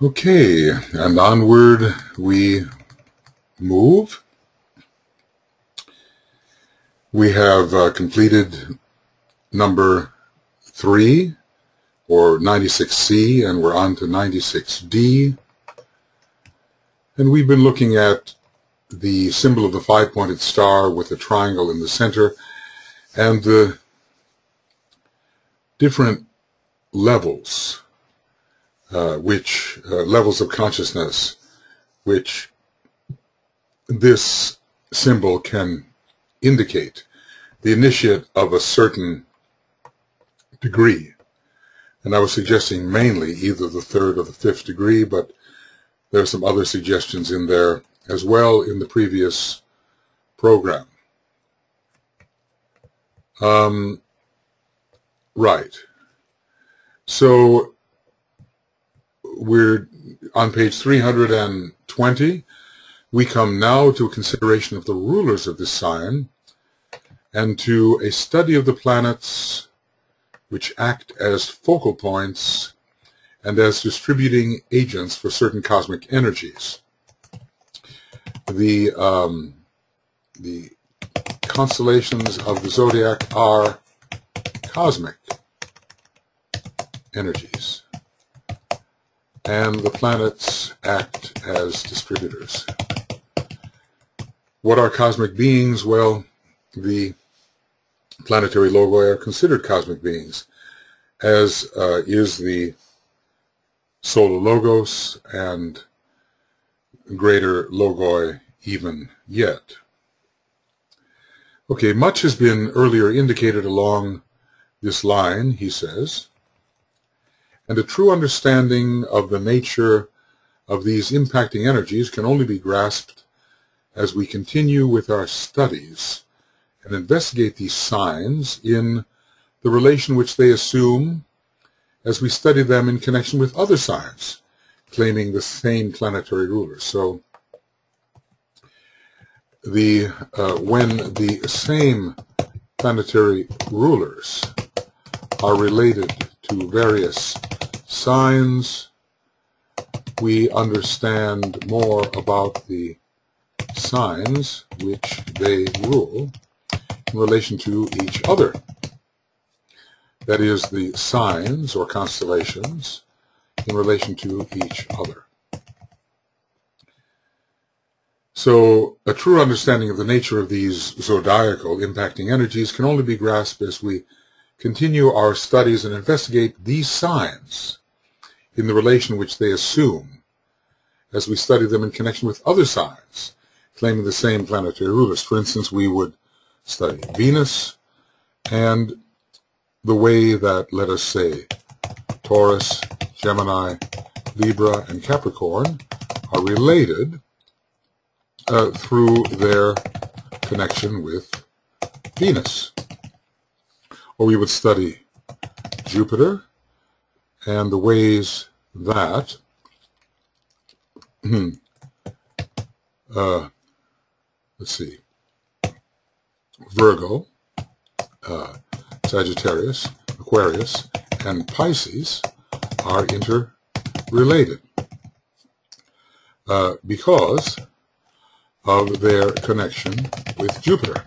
Okay, and onward we move. We have completed number 3, or 96C, and we're on to 96D. And we've been looking at the symbol of the 5-pointed star with a triangle in the center, and the different levels, levels of consciousness, which this symbol can indicate. The initiate of a certain degree. And I was suggesting mainly either the 3rd or the 5th degree, but there are some other suggestions in there as well in the previous program. Right. So we're on page 320. We come now to a consideration of the rulers of this sign and to a study of the planets which act as focal points and as distributing agents for certain cosmic energies. The constellations of the zodiac are cosmic energies, and the planets act as distributors. What are cosmic beings? Well, the planetary logoi are considered cosmic beings, as is the solar logos and greater logoi even yet. Okay, much has been earlier indicated along this line, he says, and a true understanding of the nature of these impacting energies can only be grasped as we continue with our studies and investigate these signs in the relation which they assume as we study them in connection with other signs claiming the same planetary rulers. So when the same planetary rulers are related to various signs, we understand more about the signs which they rule in relation to each other. That is, the signs or constellations in relation to each other. So a true understanding of the nature of these zodiacal impacting energies can only be grasped as we continue our studies and investigate these signs in the relation which they assume as we study them in connection with other signs claiming the same planetary rulers. For instance, we would study Venus and the way that, let us say, Taurus, Gemini, Libra, and Capricorn are related through their connection with Venus. Or we would study Jupiter and the ways that let's see, Virgo, Sagittarius, Aquarius, and Pisces are interrelated because of their connection with Jupiter.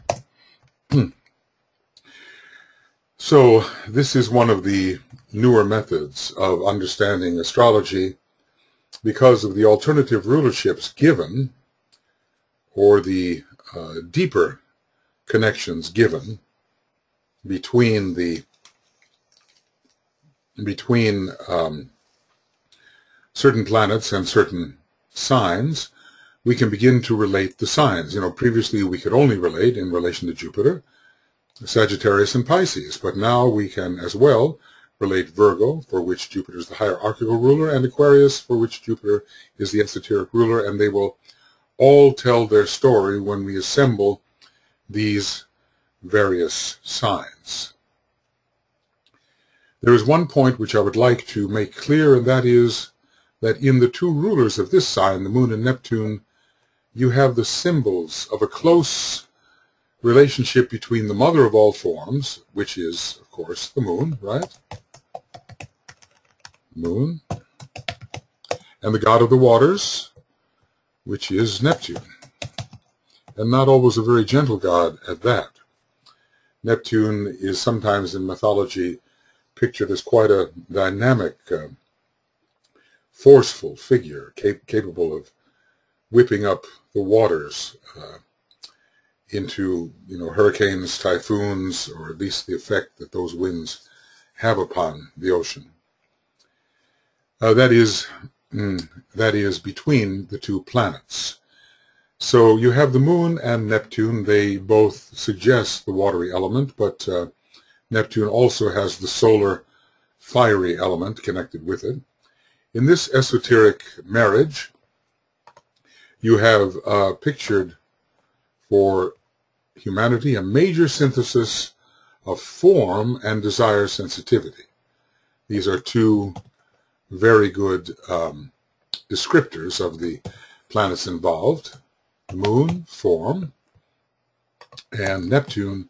So this is one of the newer methods of understanding astrology because of the alternative rulerships given, or the deeper connections given between certain planets and certain signs. We can begin to relate the signs. Previously we could only relate in relation to Jupiter, Sagittarius, and Pisces, but now we can as well relate Virgo, for which Jupiter is the hierarchical ruler, and Aquarius, for which Jupiter is the esoteric ruler, and they will all tell their story when we assemble these various signs. There is one point which I would like to make clear, and that is that in the two rulers of this sign, the Moon and Neptune, you have the symbols of a close relationship between the mother of all forms, which is, of course, the Moon, right? Moon. and the god of the waters, which is Neptune, and not always a very gentle god at that. Neptune is sometimes in mythology pictured as quite a dynamic, forceful figure, capable of whipping up the waters into, hurricanes, typhoons, or at least the effect that those winds have upon the ocean. That is between the two planets. So you have the moon and Neptune. They both suggest the watery element, but Neptune also has the solar fiery element connected with it. In this esoteric marriage, you have pictured for humanity a major synthesis of form and desire sensitivity. These are two very good descriptors of the planets involved: the moon, form, and Neptune,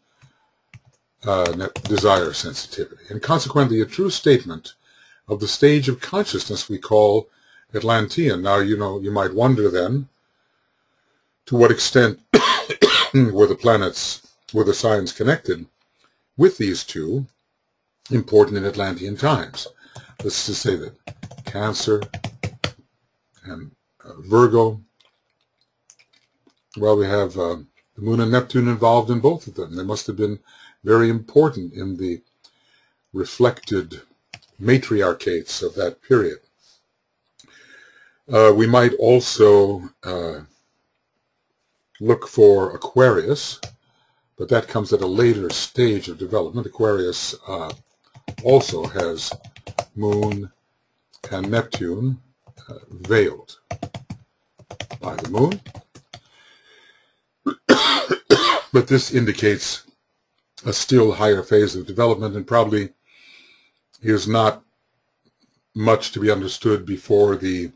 desire sensitivity. And consequently, a true statement of the stage of consciousness we call Atlantean. Now, you might wonder then, to what extent were the signs connected with these two important in Atlantean times? Let's just say that Cancer and Virgo, well, we have the moon and Neptune involved in both of them. They must have been very important in the reflected matriarchates of that period. We might also look for Aquarius, but that comes at a later stage of development. Aquarius also has moon and Neptune veiled by the moon. But this indicates a still higher phase of development, and probably is not much to be understood before the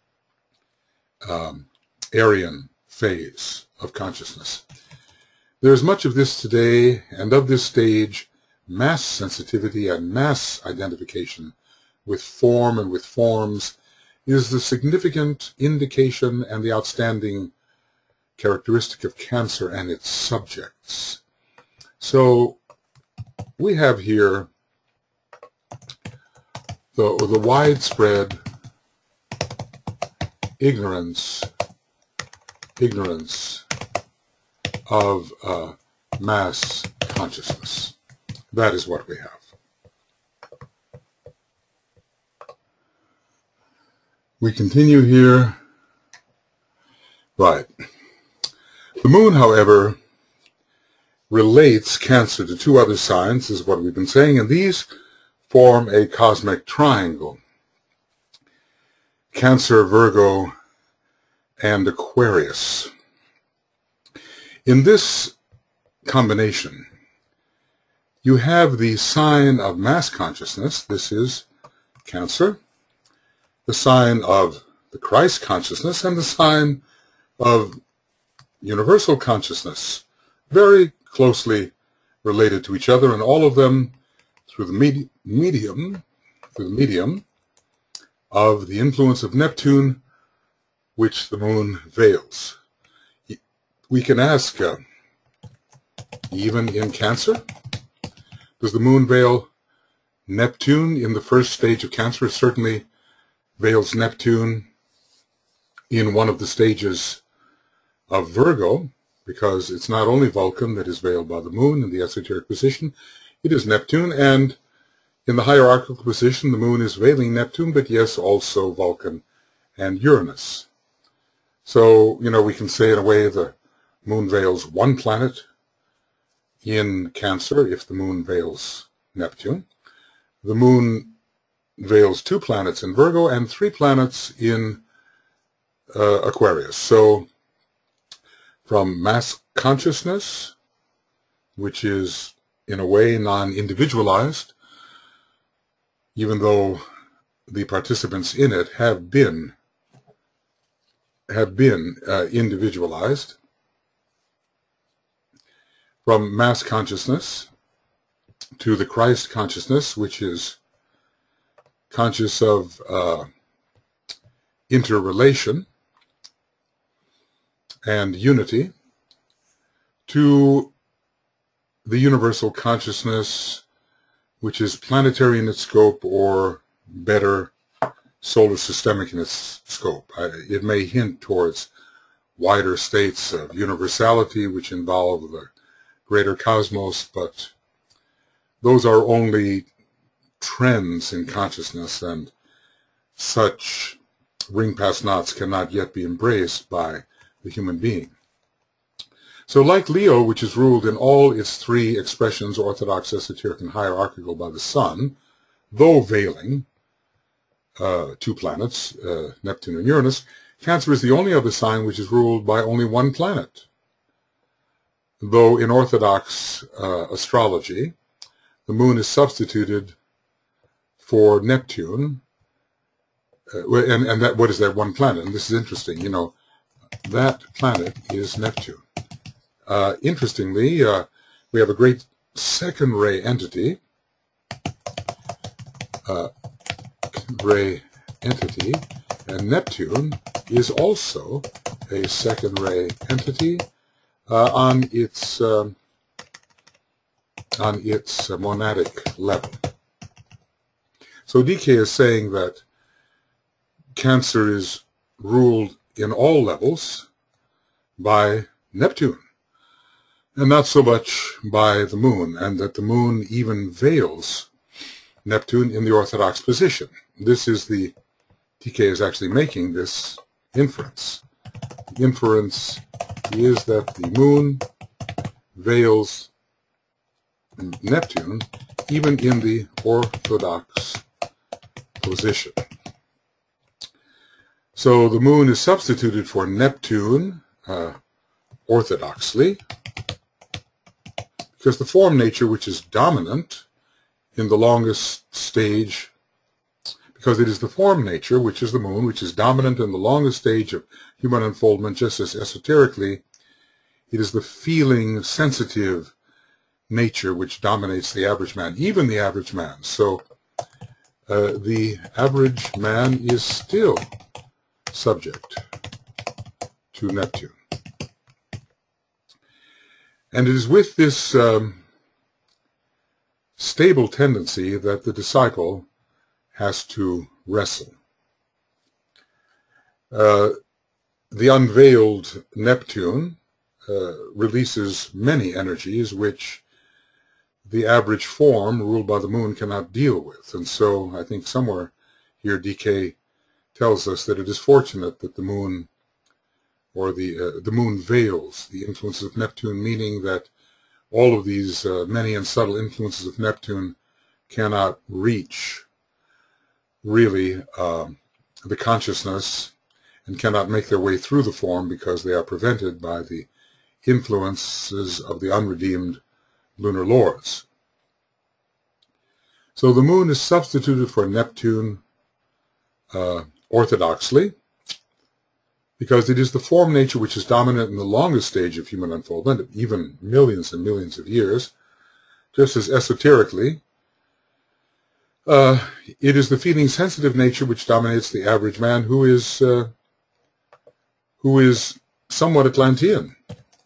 Aryan phase of consciousness. There's much of this today, and of this stage, mass sensitivity and mass identification with form and with forms is the significant indication and the outstanding characteristic of Cancer and its subjects. So we have here the widespread ignorance of mass consciousness. That is what we have. We continue here. Right. The moon, however, relates Cancer to two other signs, is what we've been saying, and these form a cosmic triangle: Cancer, Virgo, and Aquarius. In this combination, you have the sign of mass consciousness. This is Cancer, the sign of the Christ consciousness, and the sign of universal consciousness, very closely related to each other, and all of them through the medium of the influence of Neptune, which the moon veils. We can ask, even in Cancer, does the moon veil Neptune in the first stage of Cancer? It certainly veils Neptune in one of the stages of Virgo, because it's not only Vulcan that is veiled by the moon in the esoteric position, it is Neptune, and in the hierarchical position the moon is veiling Neptune, but yes, also Vulcan and Uranus. So, we can say in a way the moon veils one planet in Cancer if the moon veils Neptune. The moon veils two planets in Virgo and three planets in Aquarius. So from mass consciousness, which is in a way non-individualized, even though the participants in it have been individualized, from mass consciousness to the Christ consciousness, which is conscious of interrelation and unity to the universal consciousness, which is planetary in its scope, or better, solar systemic in its scope. It may hint towards wider states of universality, which involve the greater cosmos, but those are only trends in consciousness, and such ring-past-knots cannot yet be embraced by the human being. So like Leo, which is ruled in all its three expressions, orthodox, esoteric, and hierarchical, by the sun, though veiling two planets, Neptune and Uranus, Cancer is the only other sign which is ruled by only one planet. Though in orthodox astrology, the moon is substituted for Neptune, and that, what is that one planet? And this is interesting, you know, that planet is Neptune. Interestingly, we have a great second-ray entity, and Neptune is also a second-ray entity on its monadic level. So DK is saying that Cancer is ruled in all levels by Neptune, and not so much by the moon, and that the moon even veils Neptune in the orthodox position. This is the, DK is actually making this inference. The inference is that the moon veils Neptune even in the orthodox position. So the moon is substituted for Neptune orthodoxly, because the form nature, which is dominant in the longest stage, because it is the form nature, which is the moon, which is dominant in the longest stage of human unfoldment, just as esoterically, it is the feeling, sensitive nature which dominates the average man, even the average man. So the average man is still subject to Neptune. And it is with this stable tendency that the disciple has to wrestle. The unveiled Neptune releases many energies which the average form ruled by the moon cannot deal with. And so I think somewhere here DK tells us that it is fortunate that the moon, or the moon veils the influences of Neptune, meaning that all of these many and subtle influences of Neptune cannot reach really the consciousness and cannot make their way through the form, because they are prevented by the influences of the unredeemed lunar lords. So the moon is substituted for Neptune orthodoxly, because it is the form nature which is dominant in the longest stage of human unfoldment, even millions and millions of years, just as esoterically, it is the feeling sensitive nature which dominates the average man, who is somewhat Atlantean.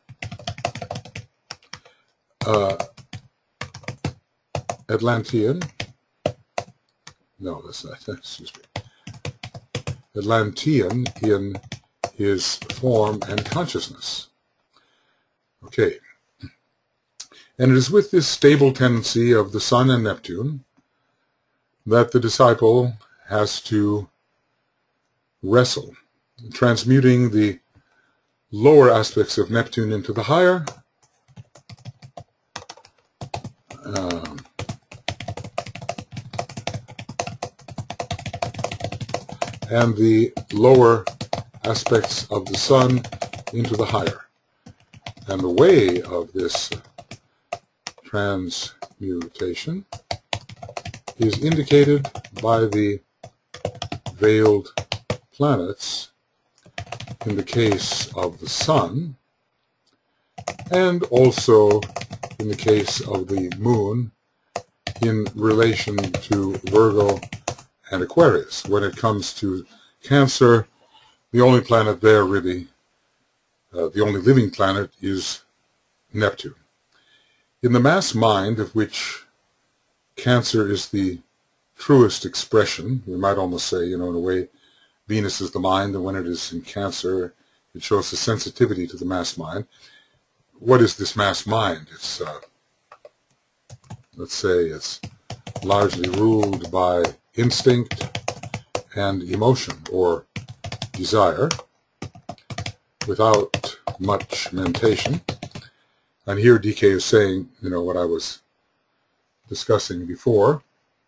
Atlantean, no, that's not, excuse me. Atlantean in his form and consciousness. Okay. And it is with this stable tendency of the Sun and Neptune that the disciple has to wrestle, transmuting the lower aspects of Neptune into the higher, and the lower aspects of the Sun into the higher. And the way of this transmutation is indicated by the veiled planets in the case of the Sun, and also in the case of the Moon in relation to Virgo and Aquarius, when it comes to Cancer, the only planet there really, the only living planet is Neptune. In the mass mind, of which Cancer is the truest expression, we might almost say, in a way, Venus is the mind, and when it is in Cancer, it shows the sensitivity to the mass mind. What is this mass mind? It's, let's say, it's largely ruled by instinct and emotion, or desire, without much mentation. And here DK is saying, what I was discussing before.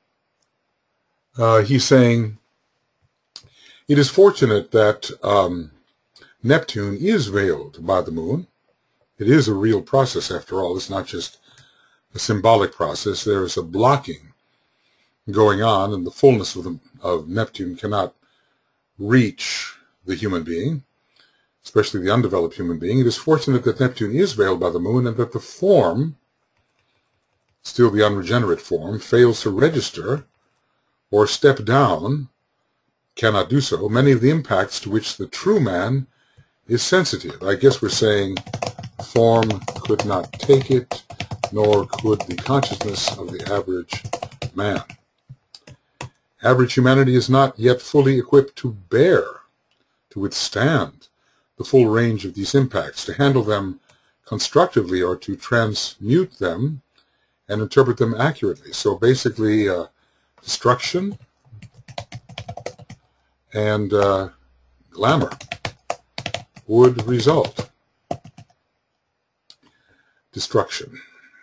He's saying, it is fortunate that Neptune is veiled by the moon. It is a real process after all. It's not just a symbolic process. There is a blocking going on, and the fullness of Neptune cannot reach the human being, especially the undeveloped human being. It is fortunate that Neptune is veiled by the moon, and that the form, still the unregenerate form, fails to register or step down, cannot do so, many of the impacts to which the true man is sensitive. I guess we're saying form could not take it, nor could the consciousness of the average man. Average humanity is not yet fully equipped to bear, to withstand the full range of these impacts, to handle them constructively or to transmute them and interpret them accurately. So basically, destruction and glamour would result. Destruction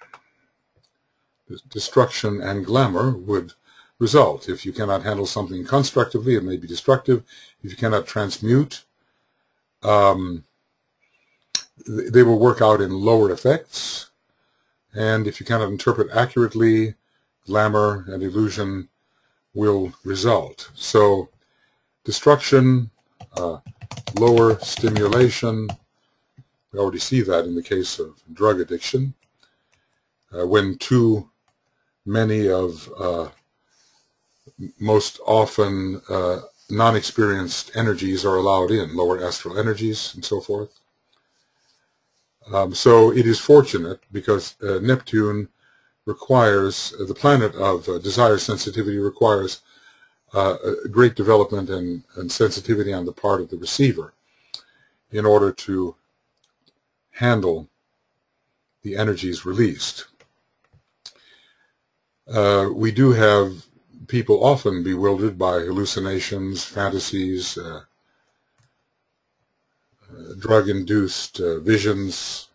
and glamour would result. If you cannot handle something constructively, it may be destructive. If you cannot transmute, they will work out in lower effects. And if you cannot interpret accurately, glamour and illusion will result. So destruction, lower stimulation, we already see that in the case of drug addiction. When too many of most often non-experienced energies are allowed in, lower astral energies and so forth. So it is fortunate because Neptune requires, the planet of desire sensitivity requires great development and sensitivity on the part of the receiver in order to handle the energies released. We do have people often bewildered by hallucinations, fantasies, drug-induced visions,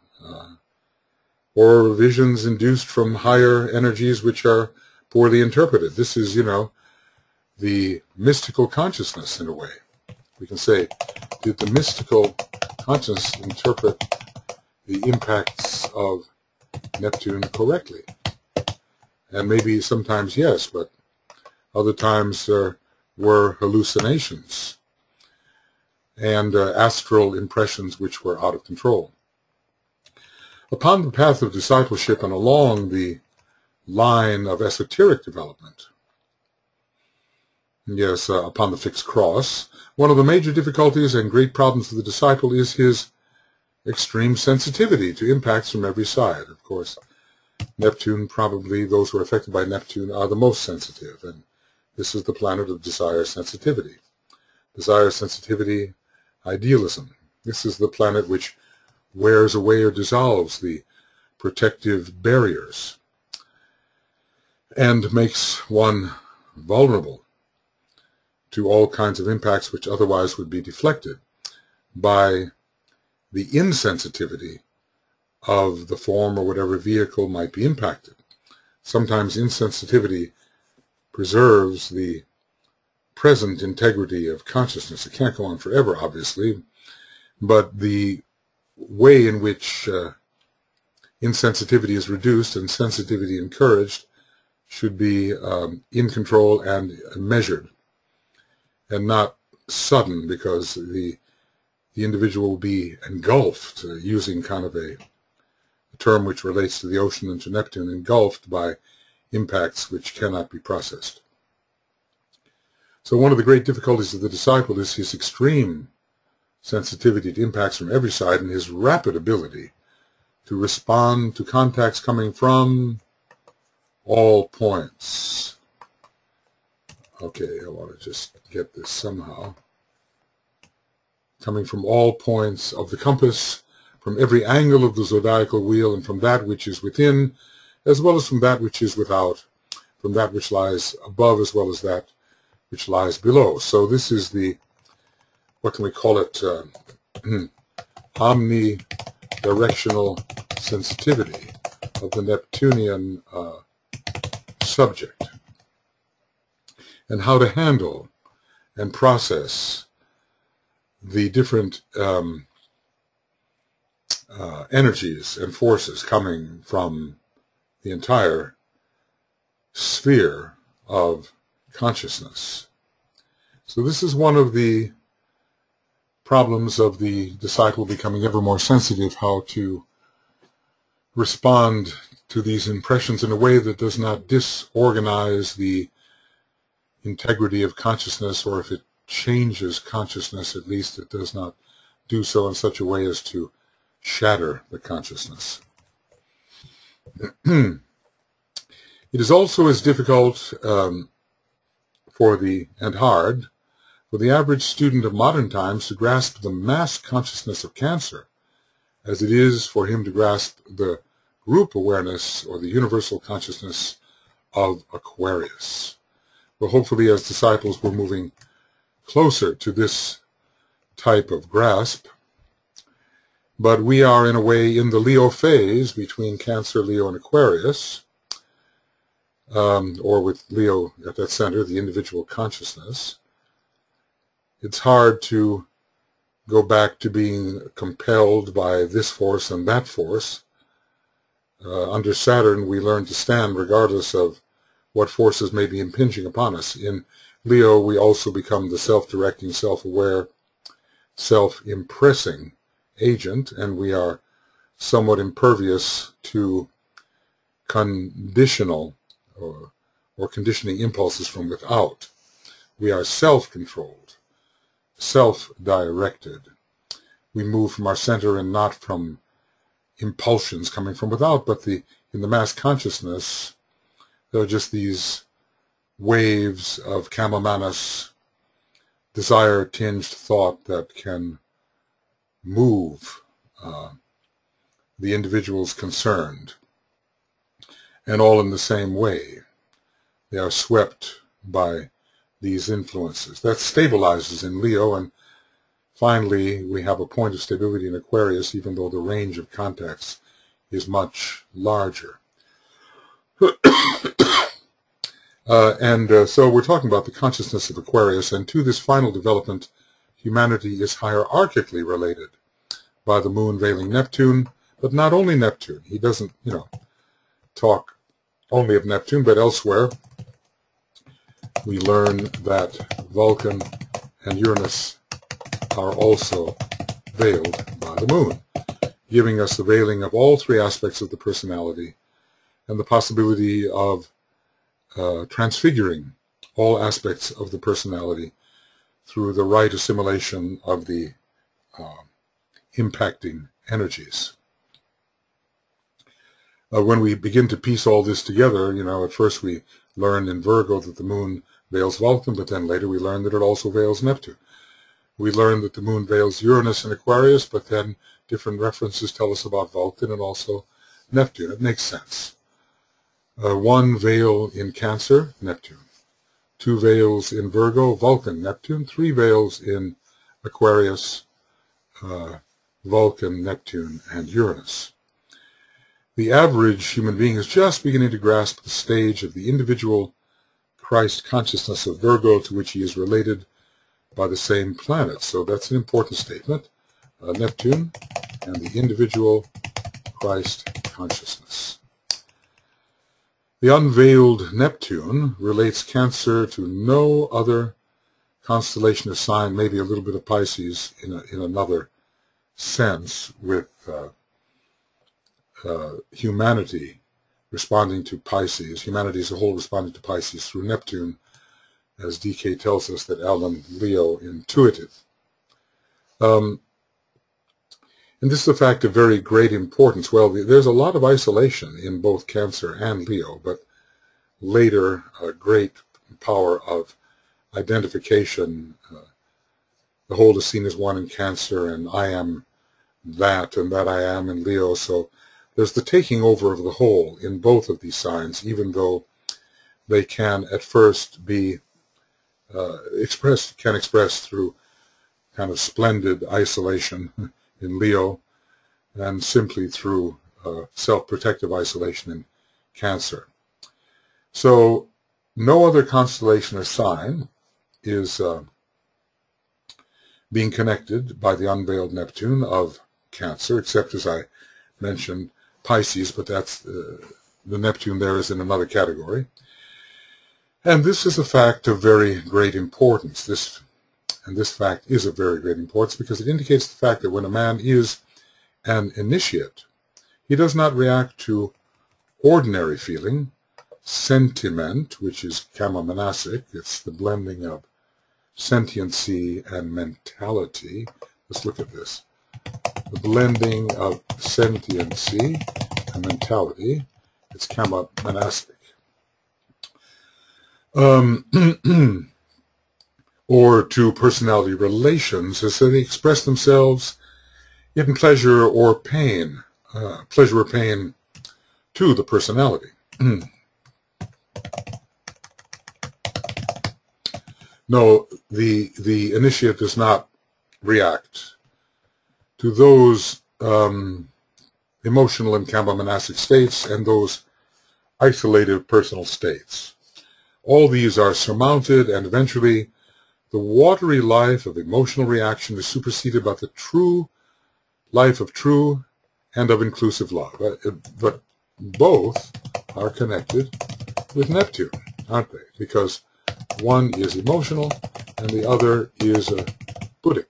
or visions induced from higher energies which are poorly interpreted. This is, the mystical consciousness in a way. We can say, did the mystical consciousness interpret the impacts of Neptune correctly? And maybe sometimes yes, but other times there were hallucinations and astral impressions which were out of control. Upon the path of discipleship and along the line of esoteric development, yes, upon the fixed cross, one of the major difficulties and great problems of the disciple is his extreme sensitivity to impacts from every side. Of course, Neptune, probably those who are affected by Neptune are the most sensitive, and this is the planet of desire sensitivity. Desire sensitivity, idealism. This is the planet which wears away or dissolves the protective barriers and makes one vulnerable to all kinds of impacts which otherwise would be deflected by the insensitivity of the form or whatever vehicle might be impacted. Sometimes insensitivity preserves the present integrity of consciousness. It can't go on forever, obviously, but the way in which insensitivity is reduced and sensitivity encouraged should be in control and measured, and not sudden, because the individual will be engulfed, using kind of a term which relates to the ocean and to Neptune, engulfed by impacts which cannot be processed. So one of the great difficulties of the disciple is his extreme sensitivity to impacts from every side and his rapid ability to respond to contacts coming from all points. Okay, I want to just get this somehow. Coming from all points of the compass, from every angle of the zodiacal wheel, and from that which is within, as well as from that which is without, from that which lies above as well as that which lies below. So this is the, what can we call it, omnidirectional sensitivity of the Neptunian subject, and how to handle and process the different energies and forces coming from the entire sphere of consciousness. So this is one of the problems of the disciple becoming ever more sensitive, how to respond to these impressions in a way that does not disorganize the integrity of consciousness, or if it changes consciousness, at least it does not do so in such a way as to shatter the consciousness. It is also as difficult and hard for the average student of modern times to grasp the mass consciousness of Cancer as it is for him to grasp the group awareness or the universal consciousness of Aquarius. Well, hopefully as disciples we're moving closer to this type of grasp, but we are in a way in the Leo phase between Cancer, Leo, and Aquarius, or with Leo at that center, the individual consciousness. It's hard to go back to being compelled by this force and that force. Under Saturn, we learn to stand regardless of what forces may be impinging upon us. In Leo, we also become the self-directing, self-aware, self-impressing agent, and we are somewhat impervious to conditional or conditioning impulses from without. We are self-controlled, self-directed. We move from our center and not from impulsions coming from without, but in the mass consciousness, there are just these waves of Kama-Manas, desire-tinged thought that can move the individuals concerned, and all in the same way. They are swept by these influences. That stabilizes in Leo, and finally we have a point of stability in Aquarius, even though the range of contacts is much larger. So we're talking about the consciousness of Aquarius, and to this final development, humanity is hierarchically related by the moon veiling Neptune, but not only Neptune. He doesn't, talk only of Neptune, but elsewhere we learn that Vulcan and Uranus are also veiled by the moon, giving us the veiling of all three aspects of the personality and the possibility of transfiguring all aspects of the personality through the right assimilation of the impacting energies. When we begin to piece all this together, at first we learned in Virgo that the moon veils Vulcan, but then later we learned that it also veils Neptune. We learned that the moon veils Uranus and Aquarius, but then different references tell us about Vulcan and also Neptune. It makes sense. One veil in Cancer, Neptune. Two veils in Virgo, Vulcan, Neptune. Three veils in Aquarius, Vulcan, Neptune, and Uranus. The average human being is just beginning to grasp the stage of the individual Christ consciousness of Virgo, to which he is related by the same planet. So that's an important statement. Neptune and the individual Christ consciousness. The unveiled Neptune relates Cancer to no other constellation or sign, maybe a little bit of Pisces in another sense, with humanity responding to Pisces, humanity as a whole responding to Pisces through Neptune, as DK tells us that Alan Leo intuited. And this is a fact of very great importance. Well, there's a lot of isolation in both Cancer and Leo, but later a great power of identification. The whole is seen as one in Cancer, and I am that, and that I am in Leo. So there's the taking over of the whole in both of these signs, even though they can at first be express through kind of splendid isolation in Leo, and simply through self-protective isolation in Cancer. So no other constellation or sign is being connected by the unveiled Neptune of Cancer, except, as I mentioned, Pisces, but that's the Neptune there is in another category. And this is a fact of very great importance. This fact is of very great importance because it indicates the fact that when a man is an initiate, he does not react to ordinary feeling, sentiment, which is Kama-Manasic. It's the blending of sentiency and mentality. Let's look at this. The blending of sentiency and mentality. It's Kama-Manasic. Or to personality relations, as they express themselves in pleasure or pain to the personality. No, the initiate does not react to those emotional and Kama-Manasic states and those isolated personal states. All these are surmounted, and eventually the watery life of emotional reaction is superseded by the true life of true and of inclusive love. But both are connected with Neptune, aren't they? Because one is emotional and the other is Buddhic.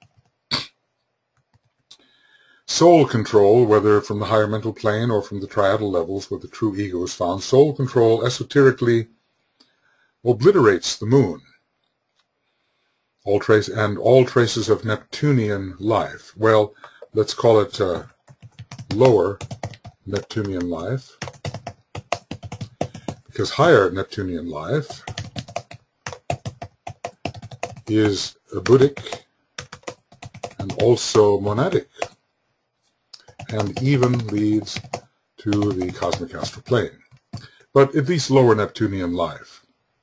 Soul control, whether from the higher mental plane or from the triadal levels where the true ego is found, soul control esoterically obliterates the moon. All traces of Neptunian life. Well, let's call it lower Neptunian life, because higher Neptunian life is Buddhic and also monadic, and even leads to the cosmic astral plane. But at least lower Neptunian life.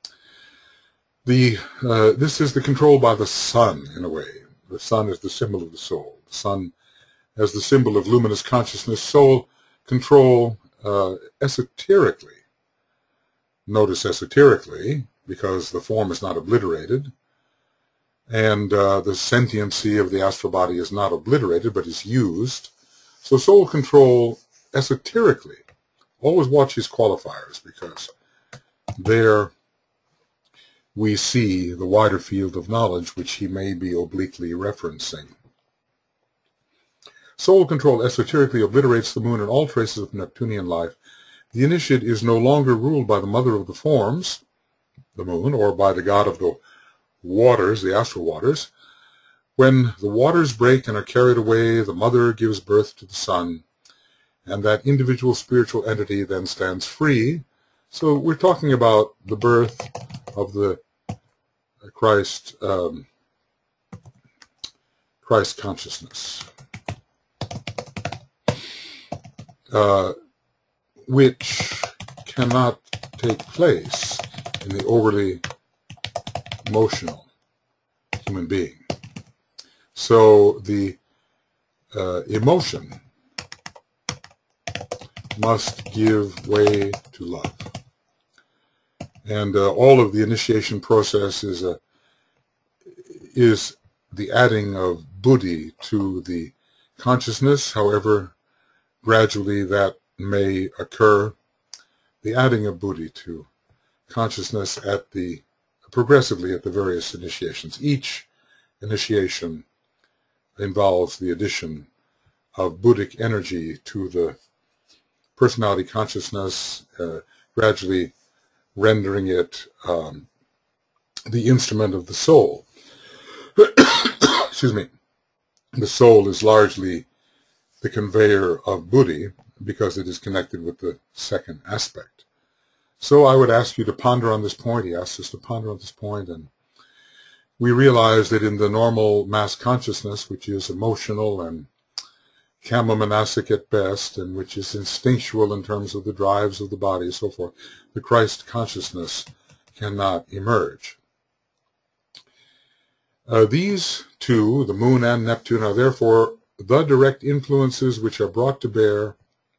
This is the control by the sun, in a way. The sun is the symbol of the soul. The sun as the symbol of luminous consciousness. Soul control esoterically. Notice esoterically, because the form is not obliterated, and the sentiency of the astral body is not obliterated, but is used. So soul control esoterically. Always watch his qualifiers, because there we see the wider field of knowledge which he may be obliquely referencing. Soul control esoterically obliterates the moon and all traces of Neptunian life. The initiate is no longer ruled by the mother of the forms, the moon, or by the god of the waters, the astral waters. When the waters break and are carried away, the mother gives birth to the sun, and that individual spiritual entity then stands free. So we're talking about the birth of the Christ consciousness, which cannot take place in the overly emotional human being. So the emotion must give way to love. And all of the initiation process is the adding of buddhi to the consciousness, however gradually that may occur. The adding of buddhi to consciousness progressively at the various initiations. Each initiation involves the addition of buddhic energy to the personality consciousness, gradually rendering it the instrument of the soul. Excuse me. The soul is largely the conveyor of buddhi because it is connected with the second aspect. So I would ask you to ponder on this point. He asks us to ponder on this point, and we realize that in the normal mass consciousness, which is emotional and kama-manasic at best, and which is instinctual in terms of the drives of the body and so forth, the Christ consciousness cannot emerge. These two, the moon and Neptune, are therefore the direct influences which are brought to bear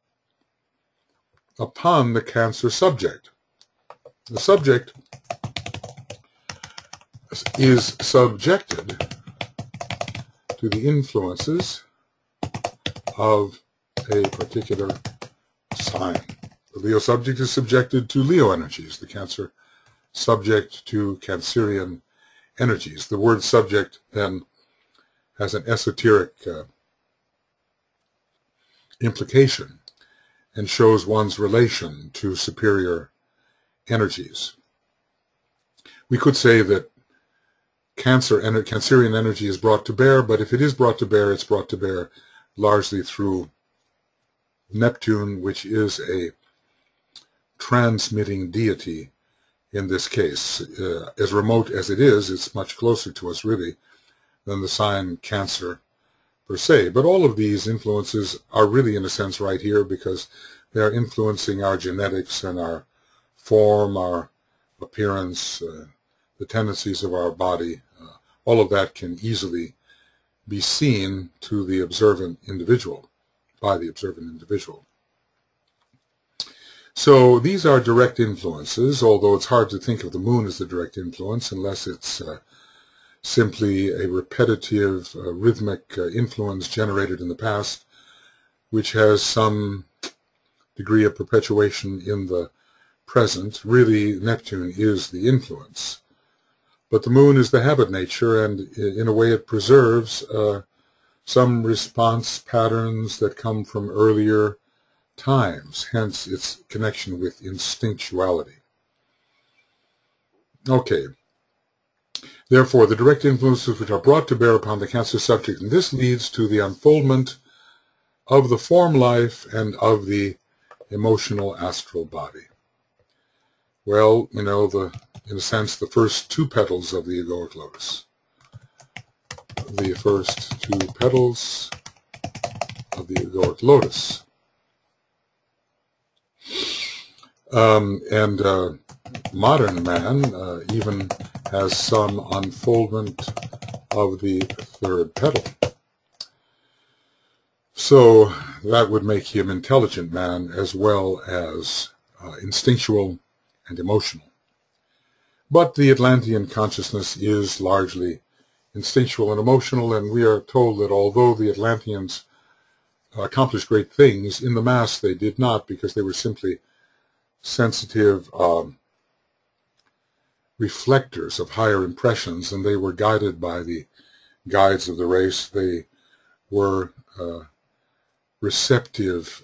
upon the Cancer subject. The subject is subjected to the influences of a particular sign. The Leo subject is subjected to Leo energies, the Cancer subject to Cancerian energies. The word subject then has an esoteric implication and shows one's relation to superior energies. We could say that Cancerian energy is brought to bear, but if it is brought to bear, it's brought to bear largely through Neptune, which is a transmitting deity in this case. As remote as it is, it's much closer to us, really, than the sign Cancer per se. But all of these influences are really, in a sense, right here because they are influencing our genetics and our form, our appearance, the tendencies of our body. All of that can easily be seen to the observant individual, by the observant individual. So these are direct influences, although it's hard to think of the moon as the direct influence unless it's simply a repetitive, rhythmic influence generated in the past, which has some degree of perpetuation in the present. Really, Neptune is the influence. But the moon is the habit nature, and in a way it preserves some response patterns that come from earlier times, hence its connection with instinctuality. Okay. Therefore, the direct influences which are brought to bear upon the Cancer subject, and this leads to the unfoldment of the form life and of the emotional astral body. Well, you know, in a sense, the first two petals of the egoic lotus. The first two petals of the egoic lotus. Modern man even has some unfoldment of the third petal. So that would make him intelligent man as well as instinctual and emotional. But the Atlantean consciousness is largely instinctual and emotional, and we are told that although the Atlanteans accomplished great things, in the mass they did not, because they were simply sensitive reflectors of higher impressions, and they were guided by the guides of the race. They were receptive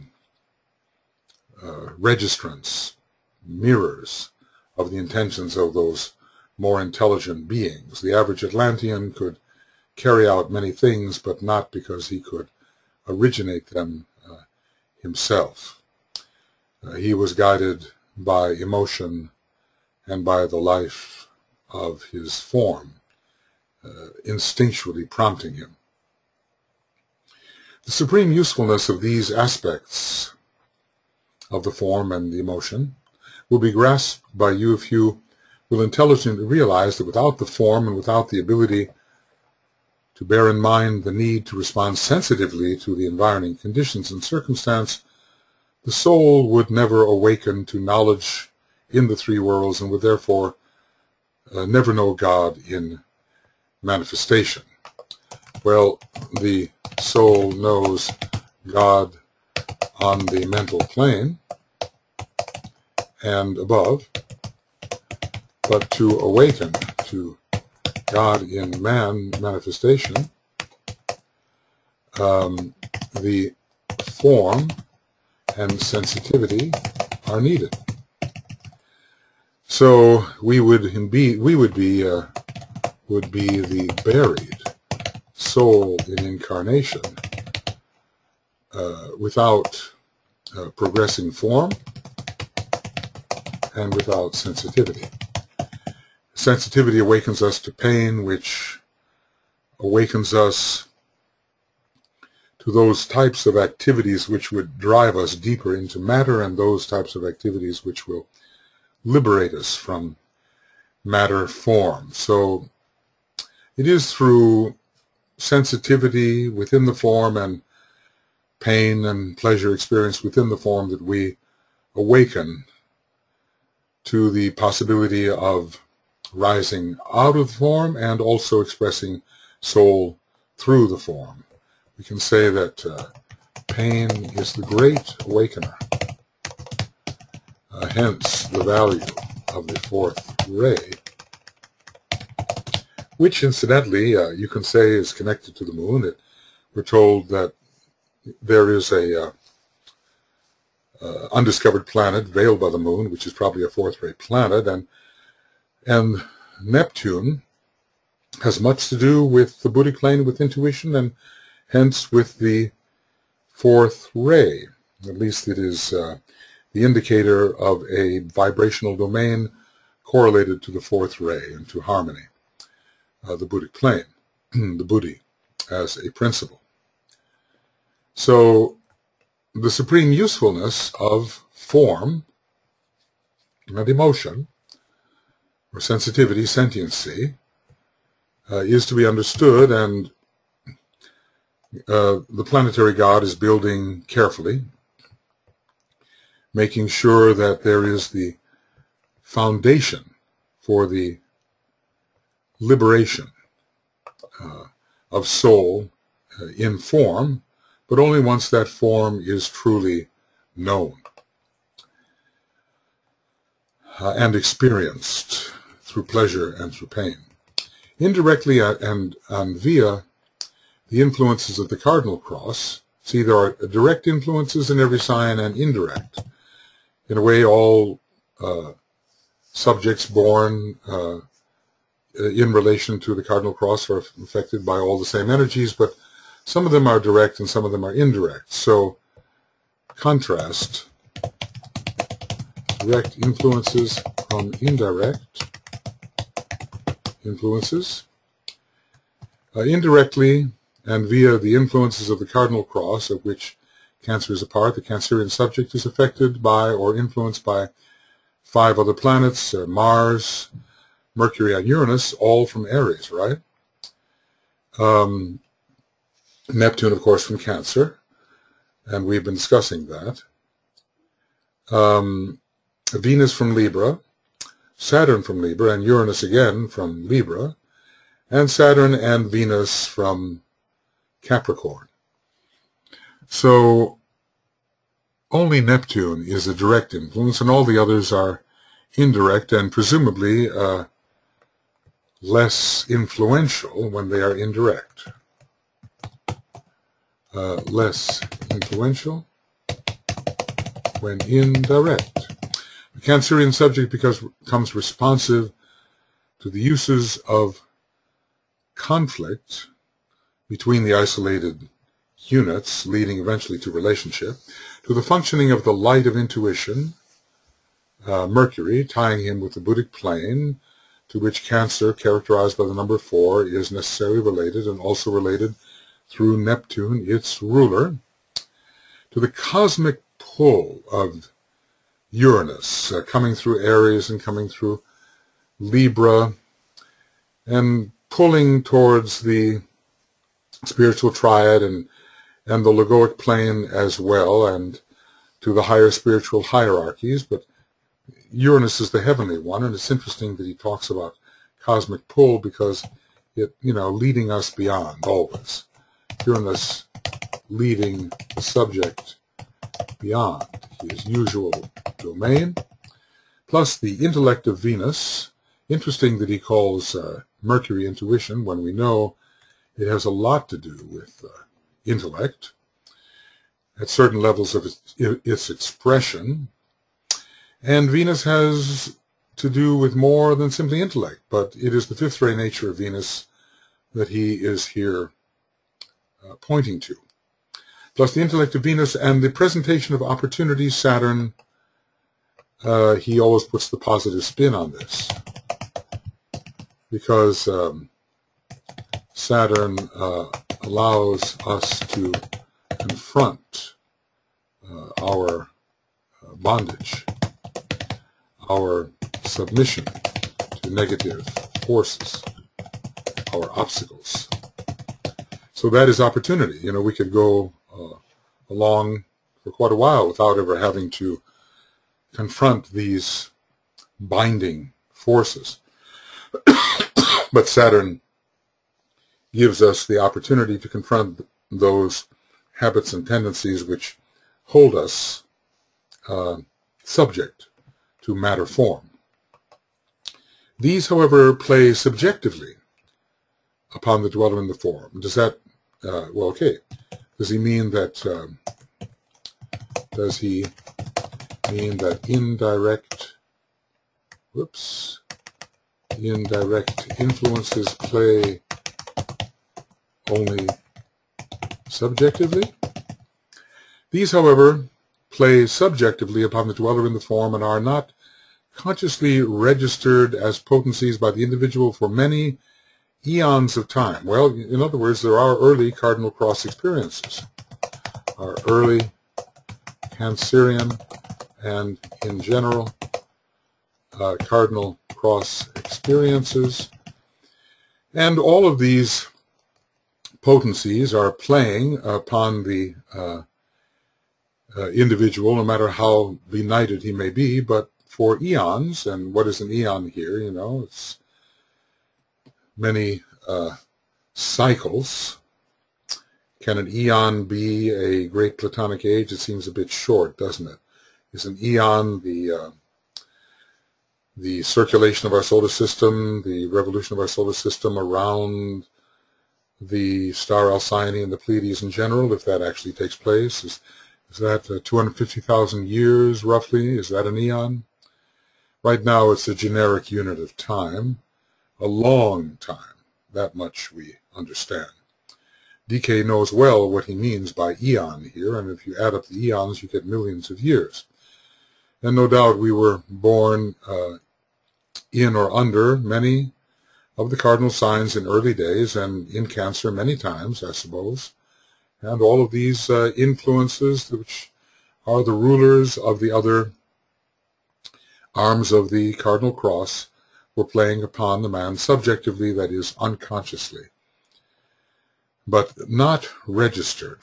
registrants, mirrors of the intentions of those more intelligent beings. The average Atlantean could carry out many things, but not because he could originate them himself. He was guided by emotion and by the life of his form, instinctually prompting him. The supreme usefulness of these aspects of the form and the emotion will be grasped by you if you will intelligently realize that without the form and without the ability to bear in mind the need to respond sensitively to the environing conditions and circumstance, the soul would never awaken to knowledge in the three worlds and would therefore never know God in manifestation. Well, the soul knows God on the mental plane and above, but to awaken to God in man manifestation, the form and sensitivity are needed. So we would be the buried soul in incarnation, without progressing form and without sensitivity. Sensitivity awakens us to pain, which awakens us to those types of activities which would drive us deeper into matter, and those types of activities which will liberate us from matter form. So it is through sensitivity within the form and pain and pleasure experience within the form that we awaken to the possibility of rising out of the form and also expressing soul through the form. We can say that pain is the great awakener. Hence the value of the fourth ray, which incidentally you can say is connected to the moon. We're told that there is a undiscovered planet veiled by the moon, which is probably a fourth ray planet, and Neptune has much to do with the Buddhic plane, with intuition, and hence with the fourth ray. At least it is the indicator of a vibrational domain correlated to the fourth ray and to harmony, the Buddhic plane, the Buddhi as a principle. So the supreme usefulness of form and emotion, or sensitivity, sentiency, is to be understood, and the planetary god is building carefully, making sure that there is the foundation for the liberation of soul in form, but only once that form is truly known and experienced through pleasure and through pain. Indirectly and via the influences of the cardinal cross. See, there are direct influences in every sign and indirect. In a way, all subjects born in relation to the cardinal cross are affected by all the same energies, but some of them are direct and some of them are indirect. So contrast direct influences from indirect influences. Indirectly and via the influences of the cardinal cross, of which Cancer is a part, the Cancerian subject is affected by or influenced by 5 other planets, Mars, Mercury, and Uranus, all from Aries, right? Neptune, of course, from Cancer, and we've been discussing that. Venus from Libra, Saturn from Libra, and Uranus again from Libra, and Saturn and Venus from Capricorn. So only Neptune is a direct influence, and all the others are indirect and presumably less influential when they are indirect. Less influential when indirect. The Cancerian subject becomes responsive to the uses of conflict between the isolated units, leading eventually to relationship, to the functioning of the light of intuition, Mercury, tying him with the Buddhic plane, to which Cancer, characterized by the number 4, is necessarily related, and also related through Neptune, its ruler, to the cosmic pull of Uranus, coming through Aries and coming through Libra, and pulling towards the spiritual triad and the logoic plane as well, and to the higher spiritual hierarchies. But Uranus is the heavenly one, and it's interesting that he talks about cosmic pull because it, leading us beyond always. Uranus leading the subject beyond his usual domain, plus the intellect of Venus. Interesting that he calls Mercury intuition when we know it has a lot to do with intellect at certain levels of its expression. And Venus has to do with more than simply intellect, but it is the fifth-ray nature of Venus that he is here pointing to. Plus the intellect of Venus and the presentation of opportunities, Saturn, he always puts the positive spin on this, because Saturn allows us to confront our bondage, our submission to negative forces, our obstacles. So that is opportunity. You know, we could go along for quite a while without ever having to confront these binding forces. But Saturn gives us the opportunity to confront those habits and tendencies which hold us subject to matter form. These, however, play subjectively upon the dweller in the form. Does that, well, okay. Does he mean that indirect influences play only subjectively? These, however, play subjectively upon the dweller in the form and are not consciously registered as potencies by the individual for many eons of time. Well, in other words, there are early cardinal cross experiences, our early Cancerian and, in general, cardinal cross experiences. And all of these potencies are playing upon the individual, no matter how benighted he may be, but for eons. And what is an eon here? You know, it's many cycles. Can an eon be a great Platonic age? It seems a bit short, doesn't it? Is an eon the circulation of our solar system, the revolution of our solar system around the star Alcyone and the Pleiades in general, if that actually takes place? Is that 250,000 years, roughly? Is that an eon? Right now, it's a generic unit of time, a long time. That much we understand. DK knows well what he means by eon here, and if you add up the eons, you get millions of years. And no doubt we were born in or under many of the cardinal signs in early days, and in Cancer many times, I suppose. And all of these influences, which are the rulers of the other arms of the cardinal cross, were playing upon the man subjectively, that is, unconsciously, but not registered.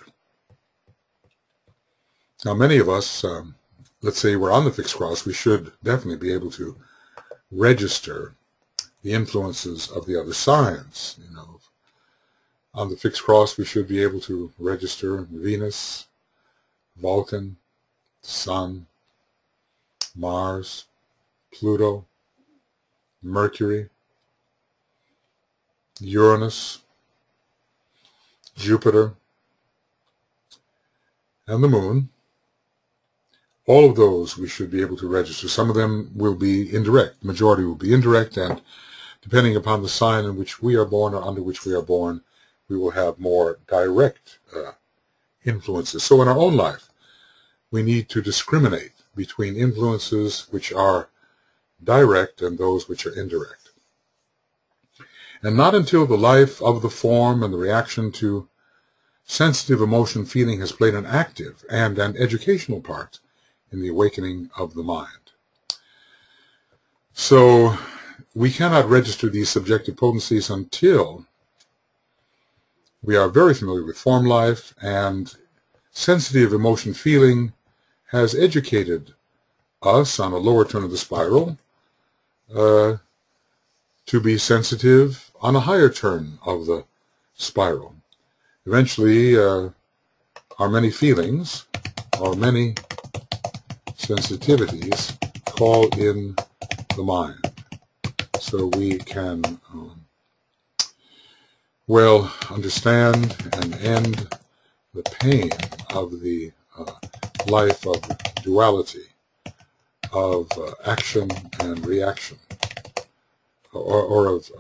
Now, many of us, let's say we're on the fixed cross, we should definitely be able to register the influences of the other signs. You know, on the fixed cross, we should be able to register Venus, Vulcan, Sun, Mars, Pluto, Mercury, Uranus, Jupiter, and the Moon. All of those we should be able to register. Some of them will be indirect. The majority will be indirect, and depending upon the sign in which we are born or under which we are born, we will have more direct influences. So in our own life, we need to discriminate between influences which are direct and those which are indirect. And not until the life of the form and the reaction to sensitive emotion feeling has played an active and an educational part in the awakening of the mind. So we cannot register these subjective potencies until we are very familiar with form life, and sensitive emotion feeling has educated us on a lower turn of the spiral to be sensitive on a higher turn of the spiral. Eventually, our many feelings, our many sensitivities call in the mind, so we can well understand and end the pain of the life of duality of action and reaction, or of,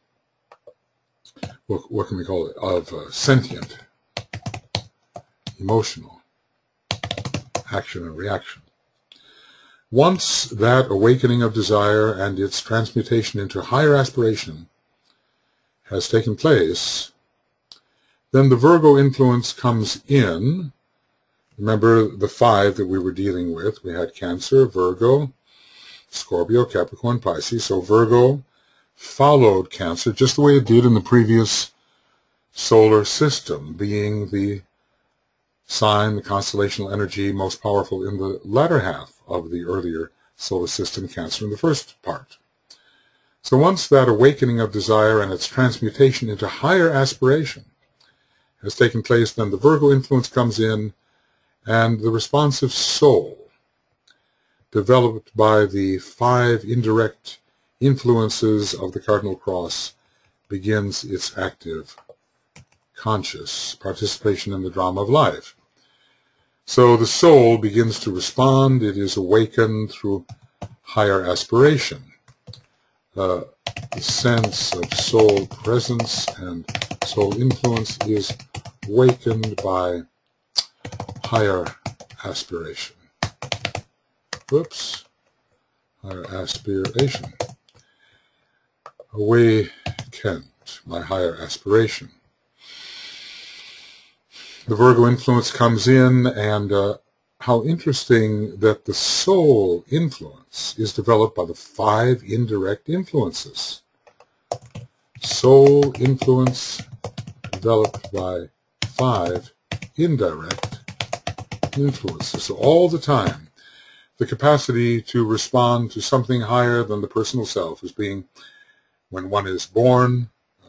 what can we call it, of sentient, emotional action and reaction. Once that awakening of desire and its transmutation into higher aspiration has taken place, then the Virgo influence comes in. Remember the 5 that we were dealing with. We had Cancer, Virgo, Scorpio, Capricorn, Pisces. So Virgo followed Cancer just the way it did in the previous solar system, being the sign, the constellational energy most powerful in the latter half of the earlier solar system, Cancer in the first part. So once that awakening of desire and its transmutation into higher aspiration has taken place, then the Virgo influence comes in, and the responsive soul, developed by the 5 indirect influences of the cardinal cross, begins its active, conscious participation in the drama of life. So the soul begins to respond. It is awakened through higher aspiration. The sense of soul presence and soul influence is awakened by higher aspiration. Higher aspiration. Awakened by higher aspiration. The Virgo influence comes in, and how interesting that the soul influence is developed by the 5 indirect influences. Soul influence developed by 5 indirect influences. So all the time, the capacity to respond to something higher than the personal self is being, when one is born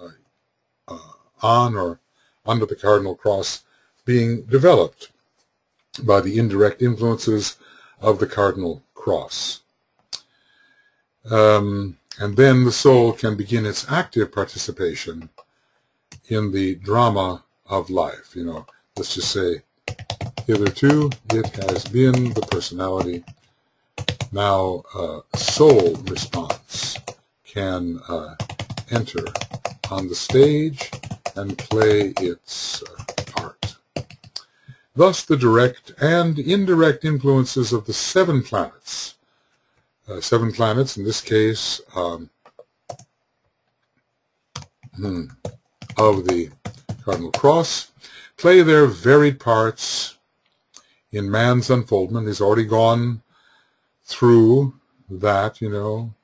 on or under the cardinal cross, being developed by the indirect influences of the cardinal cross. And then the soul can begin its active participation in the drama of life. You know, let's just say, hitherto it has been the personality. Now soul response can enter on the stage and play its part. Thus, the direct and indirect influences of the 7 planets, 7 planets in this case, of the cardinal cross, play their varied parts in man's unfoldment. He's already gone through that, you know,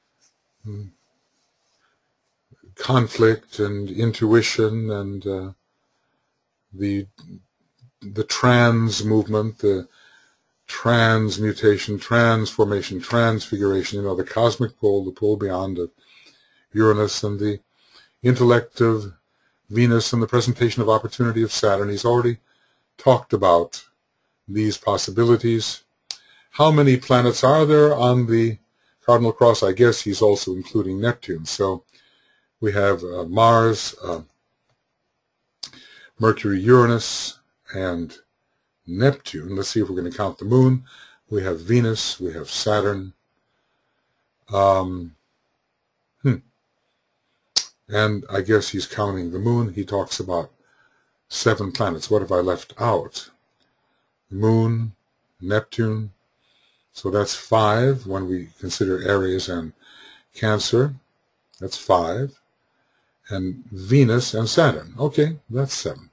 conflict and intuition and the trans movement, the transmutation, transformation, transfiguration, you know, the cosmic pole, the pole beyond of Uranus, and the intellect of Venus, and the presentation of opportunity of Saturn. He's already talked about these possibilities. How many planets are there on the cardinal cross? I guess he's also including Neptune. So we have Mars, Mercury, Uranus, and Neptune. Let's see if we're going to count the moon. We have Venus, we have Saturn. And I guess he's counting the moon. He talks about 7 planets. What have I left out? Moon, Neptune. So that's 5 when we consider Aries and Cancer. That's 5. And Venus and Saturn. Okay, that's 7.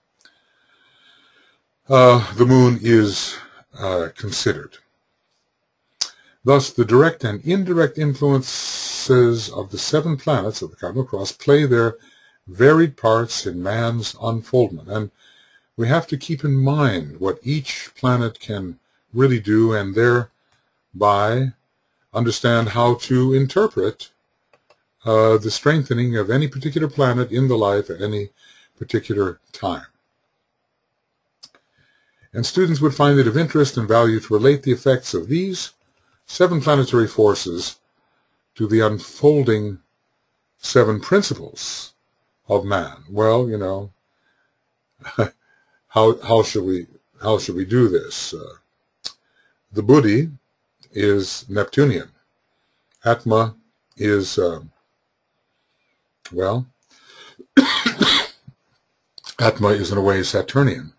The moon is considered. Thus, the direct and indirect influences of the 7 planets of the cardinal cross play their varied parts in man's unfoldment. And we have to keep in mind what each planet can really do, and thereby understand how to interpret the strengthening of any particular planet in the life at any particular time. And students would find it of interest and value to relate the effects of these 7 planetary forces to the unfolding 7 principles of man. Well, you know, how should we do this? The Buddhi is Neptunian. Atma is, well, Atma is in a way Saturnian.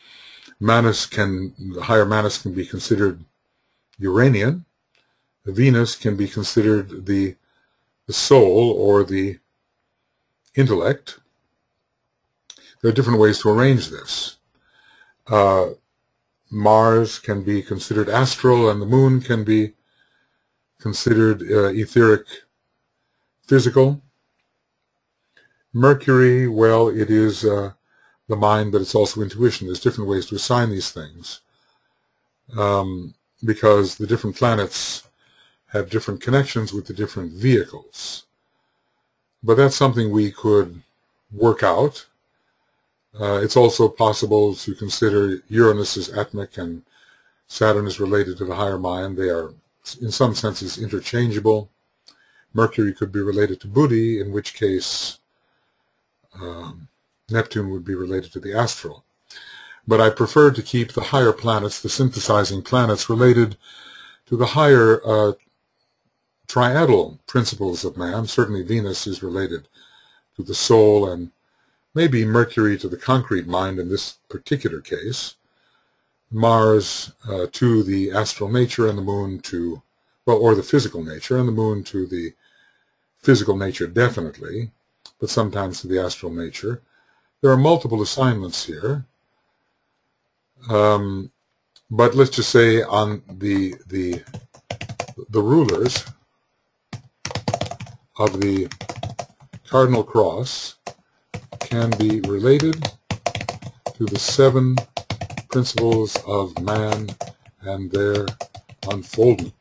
The higher Manas can be considered Uranian. Venus can be considered the soul or the intellect. There are different ways to arrange this. Mars can be considered astral, and the moon can be considered etheric, physical. Mercury, well, it is the mind, but it's also intuition. There's different ways to assign these things because the different planets have different connections with the different vehicles. But that's something we could work out. It's also possible to consider Uranus as Atmic and Saturn is related to the higher mind. They are, in some senses, interchangeable. Mercury could be related to Buddhi, in which case Neptune would be related to the astral. But I prefer to keep the higher planets, the synthesizing planets, related to the higher triadal principles of man. Certainly Venus is related to the soul, and maybe Mercury to the concrete mind in this particular case. Mars to the astral nature, and the moon to, well, or the physical nature, and the moon to the physical nature definitely, but sometimes to the astral nature. There are multiple assignments here. But let's just say on the rulers of the cardinal cross can be related to the 7 principles of man and their unfoldment.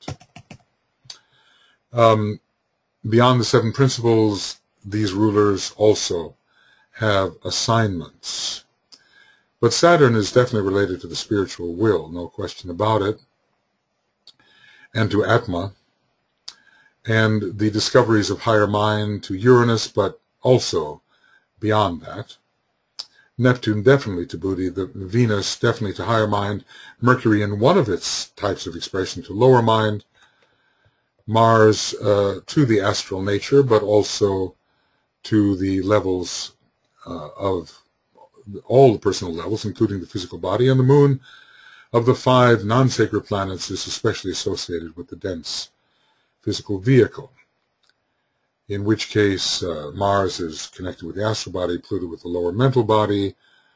Beyond the 7 principles, these rulers also have assignments. But Saturn is definitely related to the spiritual will, no question about it, and to Atma, and the discoveries of higher mind to Uranus, but also beyond that. Neptune definitely to Buddhi, the Venus definitely to higher mind, Mercury in one of its types of expression to lower mind, Mars to the astral nature, but also to the levels of all the personal levels, including the physical body, and the moon of the 5 non-sacred planets is especially associated with the dense physical vehicle, in which case Mars is connected with the astral body, Pluto with the lower mental body,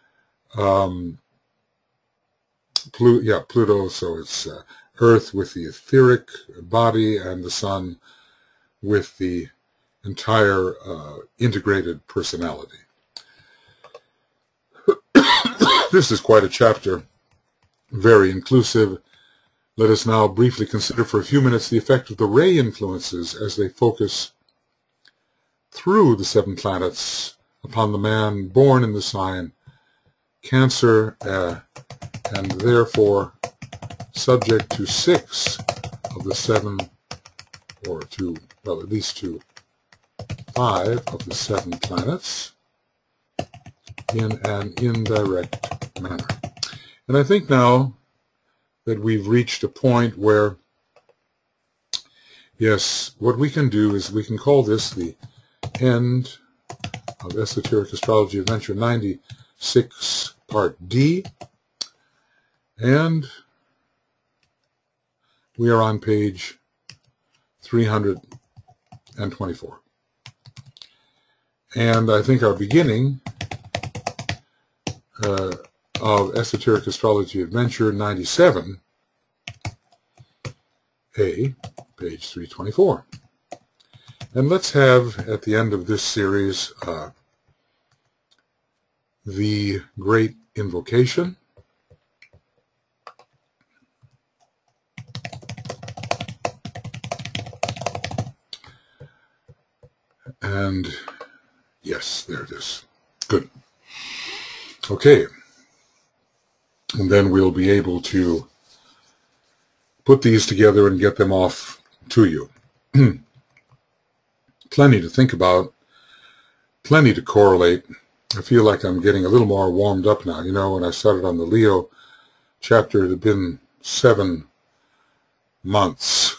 Pluto, so it's Earth with the etheric body, and the Sun with the entire integrated personality. This is quite a chapter, very inclusive. Let us now briefly consider for a few minutes the effect of the ray influences as they focus through the 7 planets upon the man born in the sign Cancer, and therefore subject to 6 of the 7, or to, well, at least to 5 of the 7 planets in an indirect manner. And I think now that we've reached a point where, yes, what we can do is we can call this the end of Esoteric Astrology Adventure 96, Part D, and we are on page 324. And I think our beginning of Esoteric Astrology Adventure 97, page 324. And let's have, at the end of this series, the Great Invocation. And yes, there it is. Good. Okay. And then we'll be able to put these together and get them off to you. Plenty to think about, plenty to correlate. I feel like I'm getting a little more warmed up now. You know, when I started on the Leo chapter, it had been 7 months.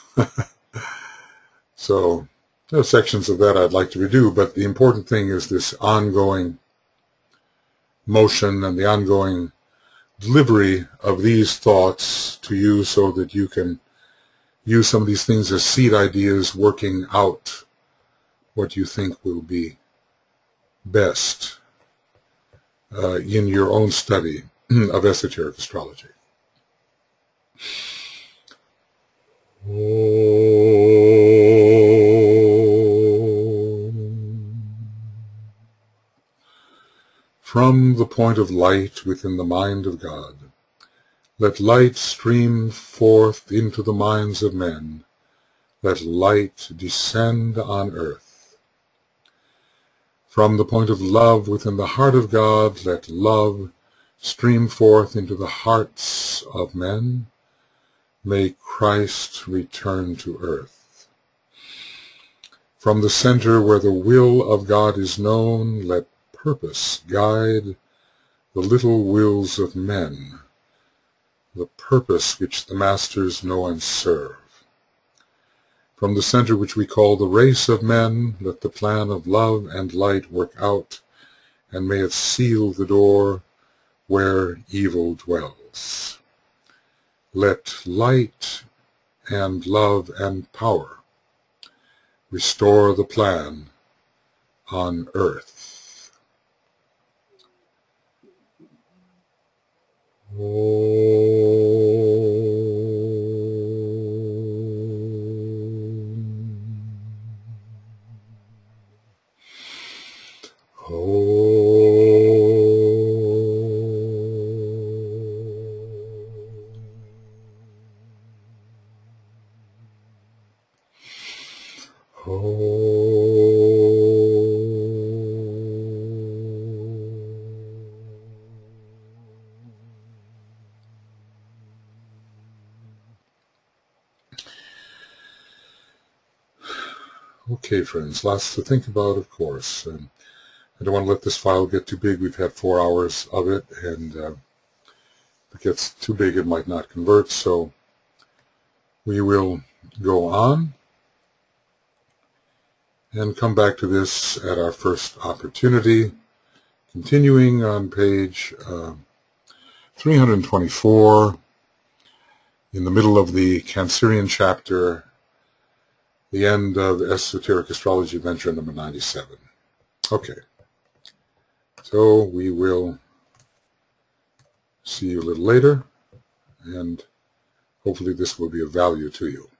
So there are sections of that I'd like to redo, but the important thing is this ongoing motion and the ongoing delivery of these thoughts to you so that you can use some of these things as seed ideas, working out what you think will be best in your own study of esoteric astrology. From the point of light within the mind of God, let light stream forth into the minds of men. Let light descend on earth. From the point of love within the heart of God, let love stream forth into the hearts of men. May Christ return to earth. From the center where the will of God is known, let purpose guide the little wills of men, the purpose which the masters know and serve. From the center which we call the race of men, let the plan of love and light work out, and may it seal the door where evil dwells. Let light and love and power restore the plan on earth. Okay, friends, lots to think about, of course. And I don't want to let this file get too big. We've had 4 hours of it, and if it gets too big, it might not convert. So we will go on and come back to this at our first opportunity, continuing on page 324, in the middle of the Cancerian chapter, the end of Esoteric Astrology Adventure number 97. Okay, so we will see you a little later, and hopefully this will be of value to you.